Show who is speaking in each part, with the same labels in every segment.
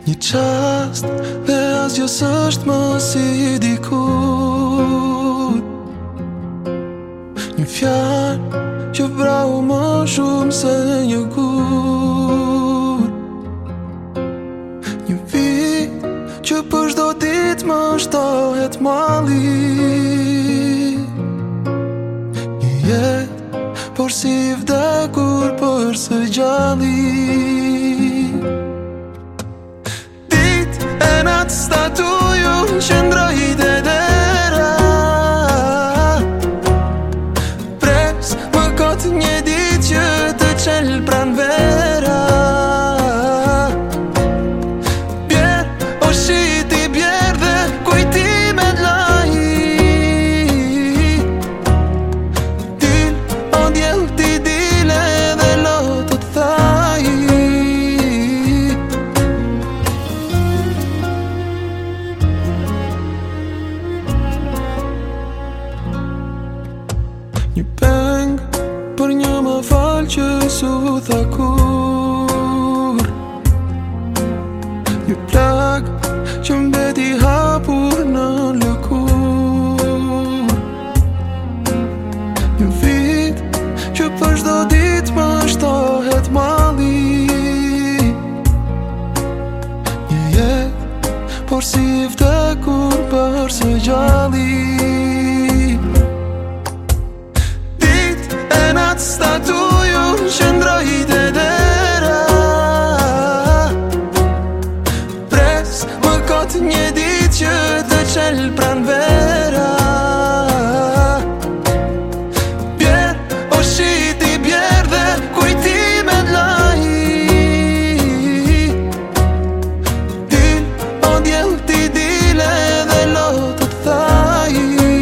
Speaker 1: Një qast dhe asgjë s'është më si dikur. Një fjalë që vrau më shumë se një gur. Një vit që për çdo ditë më shtohet malli. Një jetë por si vdekur për së gjalli. Statuju qëndroj të dera. Pres më kot një dit që të qel pran vera. Bjer o shiti bjer dhe kujtimet laj. Dil o djel ti dile dhe lotë të thaj. Një peng për një më falë që su tha kur. Një plag që mbeti hapur në lëkur. Një vit që për çdo ditë më shtohet malli. Një jetë por si vdekur për së gjalli. Statuju qëndroj të dera. Pres më kot një dit që të qel pran vera. Bjer o shiti bjer dhe kujtimet laj. Dil o djel ti dile dhe lotë të thaj.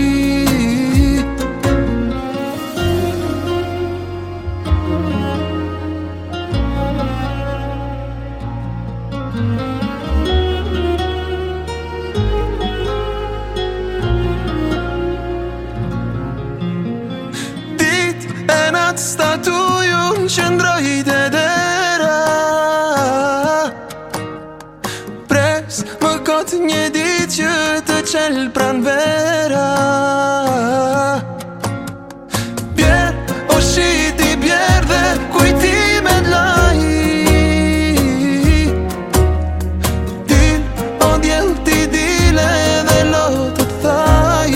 Speaker 1: Statuju qëndroj të dera. Pres më kot një dit që të qel pran vera. Bjer o shiti bjer dhe kujtimet laj. Dil o djel ti dile dhe lotë të thaj.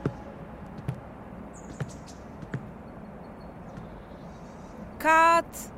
Speaker 2: Cut.